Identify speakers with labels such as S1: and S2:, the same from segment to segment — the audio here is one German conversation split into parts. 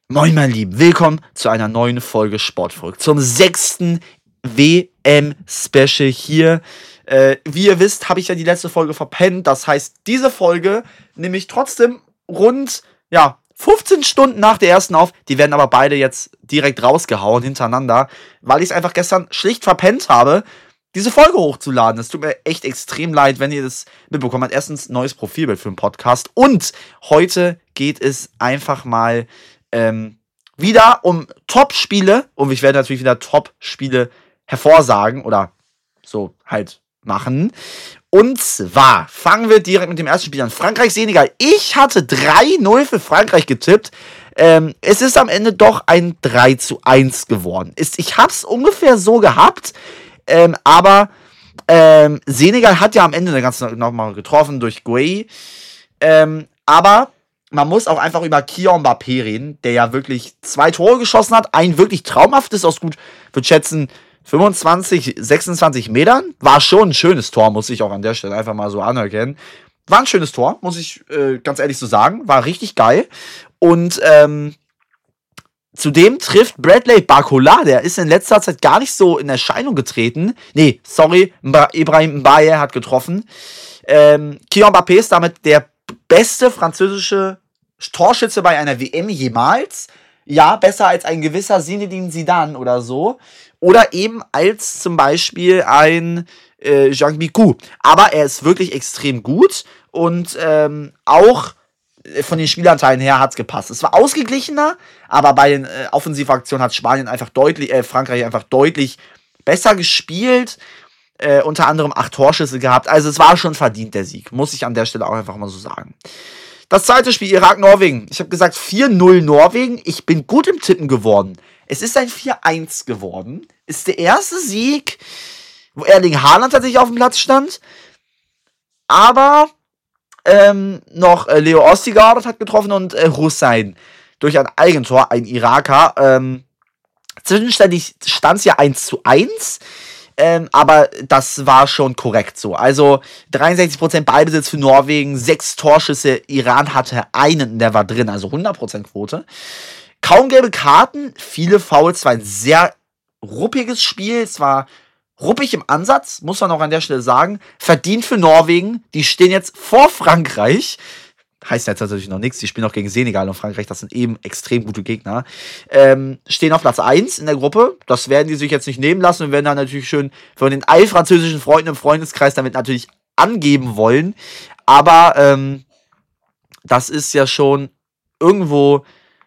S1: Moin, mein Lieben, willkommen zu einer neuen Folge Sportfolge, zum 6. WM-Special hier. Wie ihr wisst, habe ich ja die letzte Folge verpennt. Das heißt, diese Folge nehme ich trotzdem rund 15 Stunden nach der ersten auf. Die werden aber beide jetzt direkt rausgehauen hintereinander, weil ich es einfach gestern schlicht verpennt habe, diese Folge hochzuladen. Es tut mir echt extrem leid, wenn ihr das mitbekommen habt. Erstens, neues Profilbild für den Podcast. Und heute geht es einfach mal wieder um Top-Spiele. Und ich werde natürlich wieder Top-Spiele hervorsagen oder so halt machen. Und zwar fangen wir direkt mit dem ersten Spiel an. Frankreich-Senegal. Ich hatte 3-0 für Frankreich getippt. Es ist am Ende doch ein 3-1 geworden. Ich habe es ungefähr so gehabt. Aber Senegal hat ja am Ende nochmal getroffen durch Gueye. Aber man muss auch einfach über Kylian Mbappé reden, der ja wirklich 2 Tore geschossen hat. Ein wirklich traumhaftes aus gut, würde schätzen, 25, 26 Metern. War schon ein schönes Tor, muss ich auch an der Stelle einfach mal so anerkennen. War ein schönes Tor, muss ich ganz ehrlich so sagen. War richtig geil. Und zudem trifft Bradley Barcola, der ist in letzter Zeit gar nicht so in Erscheinung getreten. Nee, sorry, Ibrahim Mbaye hat getroffen. Kylian Mbappé ist damit der beste französische Torschütze bei einer WM jemals. Ja, besser als ein gewisser Zinedine Zidane oder so. Oder eben als zum Beispiel ein Jean Bicou. Aber er ist wirklich extrem gut und auch von den Spielanteilen her hat es gepasst. Es war ausgeglichener, aber bei den Offensivaktionen hat Frankreich einfach deutlich besser gespielt. Unter anderem 8 Torschüsse gehabt. Also es war schon verdient, der Sieg. Muss ich an der Stelle auch einfach mal so sagen. Das zweite Spiel, Irak-Norwegen. Ich habe gesagt 4-0 Norwegen. Ich bin gut im Tippen geworden. Es ist ein 4-1 geworden. Ist der erste Sieg, wo Erling Haaland tatsächlich auf dem Platz stand. Aber noch Leo Ostigard hat getroffen und Hussein durch ein Eigentor, ein Iraker. Zwischenständig stand es ja 1-1. Aber das war schon korrekt so. Also 63% Ballbesitz für Norwegen, 6 Torschüsse, Iran hatte einen, der war drin, also 100% Quote. Kaum gelbe Karten, viele Fouls, es war ein sehr ruppiges Spiel, es war ruppig im Ansatz, muss man auch an der Stelle sagen. Verdient für Norwegen, die stehen jetzt vor Frankreich. Heißt jetzt natürlich noch nichts, die spielen auch gegen Senegal und Frankreich, das sind eben extrem gute Gegner. Stehen auf Platz 1 in der Gruppe, das werden die sich jetzt nicht nehmen lassen und werden dann natürlich schön von den allfranzösischen Freunden im Freundeskreis damit natürlich angeben wollen. Aber das ist ja schon irgendwo,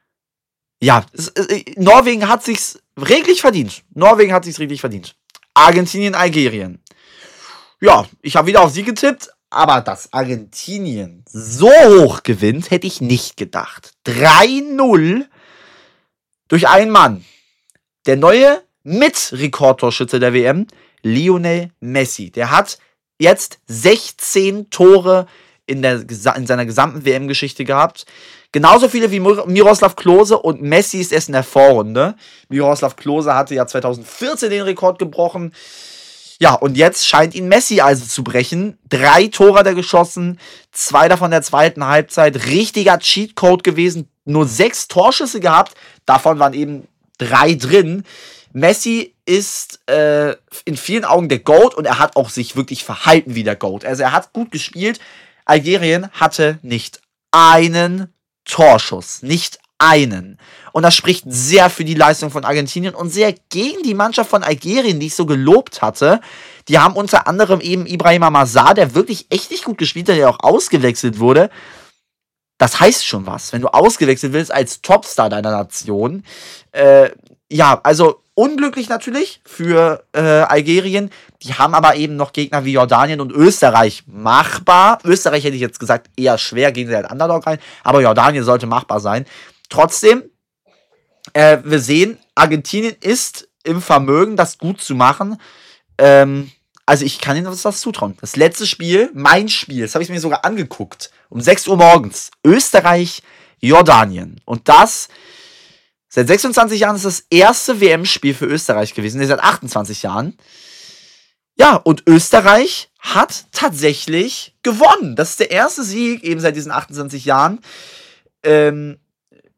S1: Norwegen hat sich's redlich verdient. Argentinien, Algerien. Ja, ich habe wieder auf sie getippt. Aber dass Argentinien so hoch gewinnt, hätte ich nicht gedacht. 3-0 durch einen Mann. Der neue Mitrekordtorschütze der WM, Lionel Messi. Der hat jetzt 16 Tore in seiner gesamten WM-Geschichte gehabt. Genauso viele wie Miroslav Klose und Messi ist erst in der Vorrunde. Miroslav Klose hatte ja 2014 den Rekord gebrochen. Ja, und jetzt scheint ihn Messi also zu brechen. 3 Tore hat er geschossen, 2 davon in der zweiten Halbzeit. Richtiger Cheatcode gewesen, nur 6 Torschüsse gehabt, davon waren eben 3 drin. Messi ist in vielen Augen der GOAT und er hat auch sich wirklich verhalten wie der GOAT. Also er hat gut gespielt. Algerien hatte nicht einen Torschuss, nicht einen. Und das spricht sehr für die Leistung von Argentinien und sehr gegen die Mannschaft von Algerien, die ich so gelobt hatte. Die haben unter anderem eben Ibrahim Massar, der wirklich echt nicht gut gespielt hat, der auch ausgewechselt wurde. Das heißt schon was, wenn du ausgewechselt wirst als Topstar deiner Nation. Also unglücklich natürlich für Algerien. Die haben aber eben noch Gegner wie Jordanien und Österreich machbar. Österreich hätte ich jetzt gesagt eher schwer, gegen sie halt Underdog rein. Aber Jordanien sollte machbar sein. Trotzdem, wir sehen, Argentinien ist im Vermögen, das gut zu machen. Also ich kann ihnen das zutrauen. Das letzte Spiel, mein Spiel, das habe ich mir sogar angeguckt. Um 6 Uhr morgens. Österreich, Jordanien. Und das, seit 26 Jahren ist das erste WM-Spiel für Österreich gewesen. Seit 28 Jahren. Ja, und Österreich hat tatsächlich gewonnen. Das ist der erste Sieg, eben seit diesen 28 Jahren.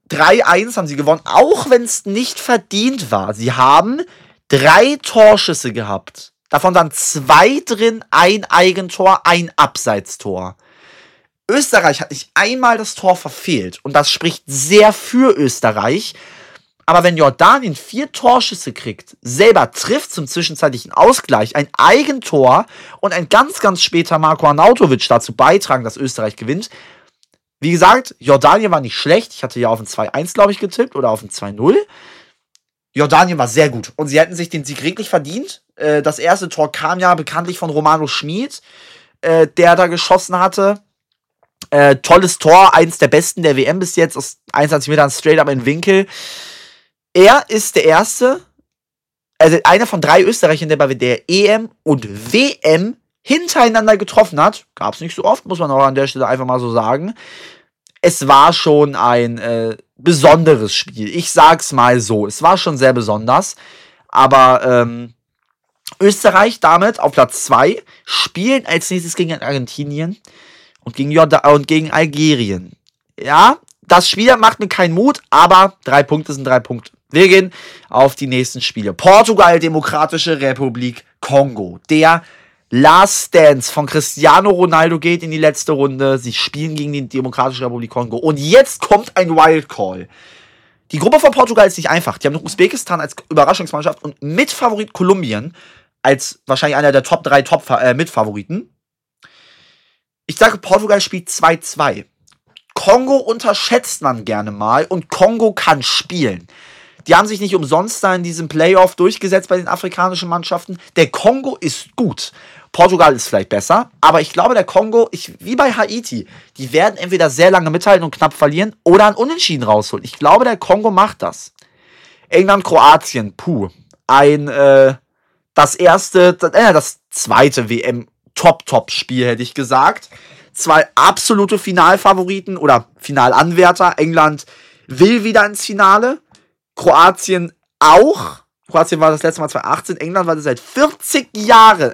S1: 3-1 haben sie gewonnen, auch wenn es nicht verdient war. Sie haben 3 Torschüsse gehabt. Davon waren 2 drin, ein Eigentor, ein Abseitstor. Österreich hat nicht einmal das Tor verfehlt. Und das spricht sehr für Österreich. Aber wenn Jordanien 4 Torschüsse kriegt, selber trifft zum zwischenzeitlichen Ausgleich, ein Eigentor und ein ganz, ganz später Marko Arnautovic dazu beitragen, dass Österreich gewinnt. Wie gesagt, Jordanien war nicht schlecht. Ich hatte ja auf ein 2-1, glaube ich, getippt oder auf ein 2-0. Jordanien war sehr gut. Und sie hätten sich den Sieg redlich verdient. Das erste Tor kam ja bekanntlich von Romano Schmid, der da geschossen hatte. Tolles Tor, eins der besten der WM bis jetzt, aus 21 Metern straight up in den Winkel. Er ist der Erste, also einer von 3 Österreichern, der bei der EM und WM hintereinander getroffen hat. Gab es nicht so oft, muss man auch an der Stelle einfach mal so sagen. Es war schon ein besonderes Spiel. Ich sag's mal so. Es war schon sehr besonders. Aber Österreich damit auf Platz 2 spielen als nächstes gegen Argentinien und gegen Algerien. Ja, das Spiel macht mir keinen Mut, aber 3 Punkte sind 3 Punkte. Wir gehen auf die nächsten Spiele. Portugal, Demokratische Republik Kongo. Der Last Dance von Cristiano Ronaldo geht in die letzte Runde. Sie spielen gegen die Demokratische Republik Kongo. Und jetzt kommt ein Wildcall. Die Gruppe von Portugal ist nicht einfach. Die haben noch Usbekistan als Überraschungsmannschaft und Mitfavorit Kolumbien als wahrscheinlich einer der Top 3 Mitfavoriten. Ich sage, Portugal spielt 2-2. Kongo unterschätzt man gerne mal und Kongo kann spielen. Die haben sich nicht umsonst da in diesem Playoff durchgesetzt bei den afrikanischen Mannschaften. Der Kongo ist gut. Portugal ist vielleicht besser, aber ich glaube, der Kongo, wie bei Haiti, die werden entweder sehr lange mithalten und knapp verlieren oder ein Unentschieden rausholen. Ich glaube, der Kongo macht das. England, Kroatien, das zweite WM-Top-Top-Spiel, hätte ich gesagt. 2 absolute Finalfavoriten oder Finalanwärter. England will wieder ins Finale. Kroatien auch. Kroatien war das letzte Mal 2018. England war das seit 40 Jahren,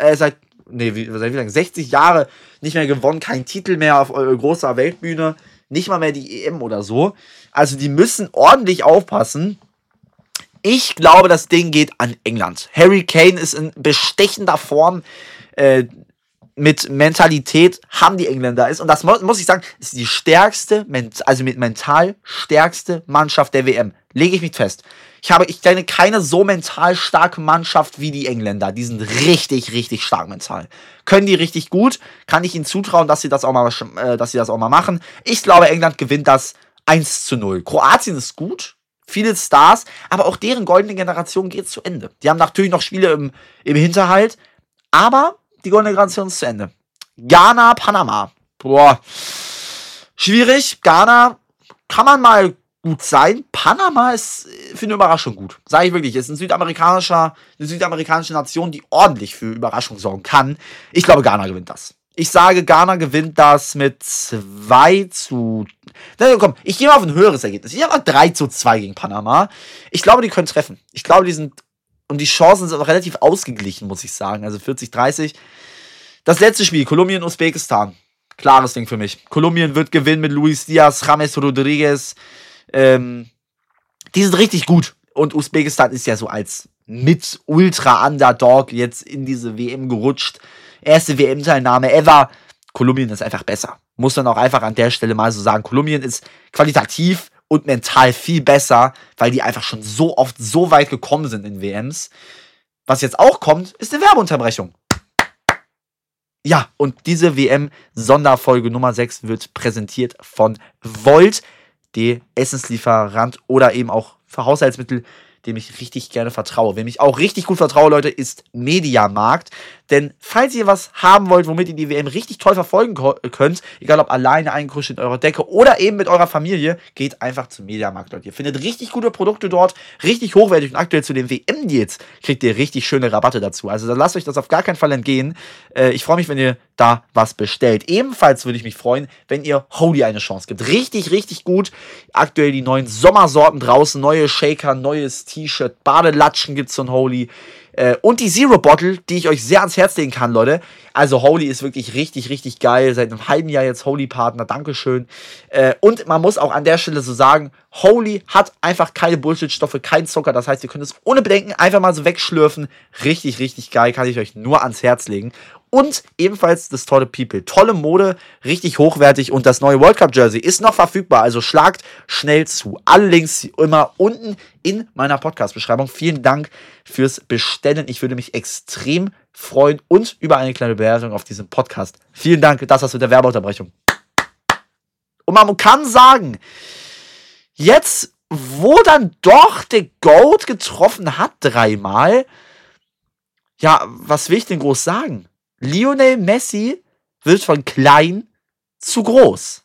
S1: 60 Jahre nicht mehr gewonnen. Kein Titel mehr auf großer Weltbühne. Nicht mal mehr die EM oder so. Also die müssen ordentlich aufpassen. Ich glaube, das Ding geht an England. Harry Kane ist in bestechender Form. Mit Mentalität haben die Engländer ist. Und das muss ich sagen, ist die stärkste, mental stärkste Mannschaft der WM. Lege ich mich fest. Ich kenne keine so mental starke Mannschaft wie die Engländer. Die sind richtig, richtig stark mental. Können die richtig gut. Kann ich ihnen zutrauen, dass sie das auch mal machen. Ich glaube, England gewinnt das 1-0. Kroatien ist gut. Viele Stars. Aber auch deren goldene Generation geht zu Ende. Die haben natürlich noch Spiele im Hinterhalt. Aber die goldene Generation ist zu Ende. Ghana, Panama. Boah. Schwierig. Ghana kann man mal gut sein. Panama ist für eine Überraschung gut. Sage ich wirklich. Ist eine südamerikanische Nation, die ordentlich für Überraschung sorgen kann. Ich glaube, Ghana gewinnt das. Ich sage, Ghana gewinnt das mit 2-. Na, komm, ich gehe mal auf ein höheres Ergebnis. Ich habe mal 3-2 gegen Panama. Ich glaube, die können treffen. Ich glaube, und die Chancen sind auch relativ ausgeglichen, muss ich sagen. Also 40-30. Das letzte Spiel, Kolumbien, Usbekistan. Klares Ding für mich. Kolumbien wird gewinnen mit Luis Diaz, James Rodriguez. Die sind richtig gut. Und Usbekistan ist ja so als mit Ultra-Underdog jetzt in diese WM gerutscht. Erste WM-Teilnahme ever. Kolumbien ist einfach besser. Muss man auch einfach an der Stelle mal so sagen. Kolumbien ist qualitativ und mental viel besser, weil die einfach schon so oft so weit gekommen sind in WMs. Was jetzt auch kommt, ist eine Werbeunterbrechung. Ja, und diese WM-Sonderfolge Nummer 6 wird präsentiert von Volt, der Essenslieferant oder eben auch für Haushaltsmittel, dem ich richtig gerne vertraue. Wem ich auch richtig gut vertraue, Leute, ist Mediamarkt. Denn falls ihr was haben wollt, womit ihr die WM richtig toll verfolgen könnt, egal ob alleine eingekuschelt in eurer Decke oder eben mit eurer Familie, geht einfach zum Mediamarkt, Leute. Ihr findet richtig gute Produkte dort, richtig hochwertig und aktuell zu den WM-Deals kriegt ihr richtig schöne Rabatte dazu. Also dann lasst euch das auf gar keinen Fall entgehen. Ich freue mich, wenn ihr da was bestellt. Ebenfalls würde ich mich freuen, wenn ihr Holy eine Chance gibt. Richtig, richtig gut. Aktuell die neuen Sommersorten draußen, neue Shaker, neues T-Shirt, Badelatschen gibt's von Holy. Und die Zero Bottle, die ich euch sehr ans Herz legen kann, Leute. Also Holy ist wirklich richtig, richtig geil. Seit einem halben Jahr jetzt Holy-Partner. Dankeschön. Und man muss auch an der Stelle so sagen, Holy hat einfach keine Bullshit-Stoffe, kein Zucker. Das heißt, ihr könnt es ohne Bedenken einfach mal so wegschlürfen. Richtig, richtig geil. Kann ich euch nur ans Herz legen. Und ebenfalls das tolle People. Tolle Mode, richtig hochwertig. Und das neue World Cup Jersey ist noch verfügbar. Also schlagt schnell zu. Alle Links immer unten in meiner Podcast-Beschreibung. Vielen Dank fürs Bestellen. Ich würde mich extrem freuen und über eine kleine Bewertung auf diesem Podcast. Vielen Dank. Das war's mit der Werbeunterbrechung. Und man kann sagen, jetzt, wo dann doch der GOAT getroffen hat, 3-mal, ja, was will ich denn groß sagen? Lionel Messi wird von klein zu groß.